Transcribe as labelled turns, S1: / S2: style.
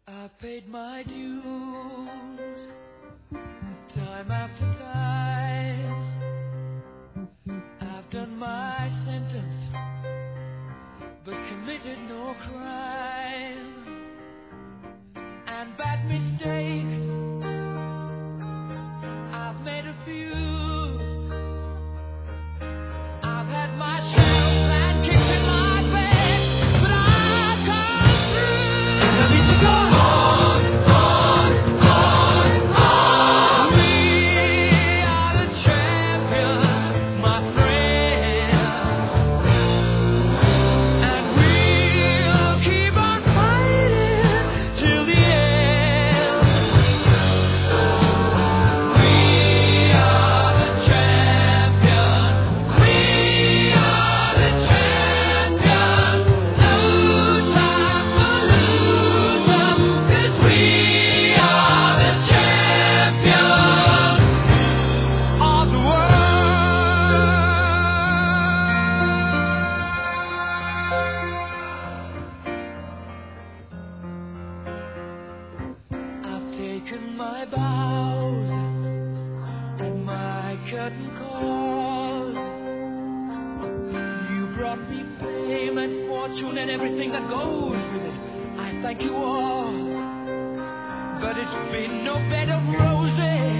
S1: I paid my dues time after time. I've done my sentence, but committed no crime. And bad mistakes, I've made a few. I've had my shells and kicks in my bed, but I've come through. I need to go on, on, on, on. We are the champions, my friend, and we'll keep on fighting till the end. We are the champions. We are the champions. No time for losing, 'cause we are the champions of the world. I've taken my bows and my curtain calls. You brought me fame and fortune and everything that goes with it. I thank you all, but it's been no bed of roses.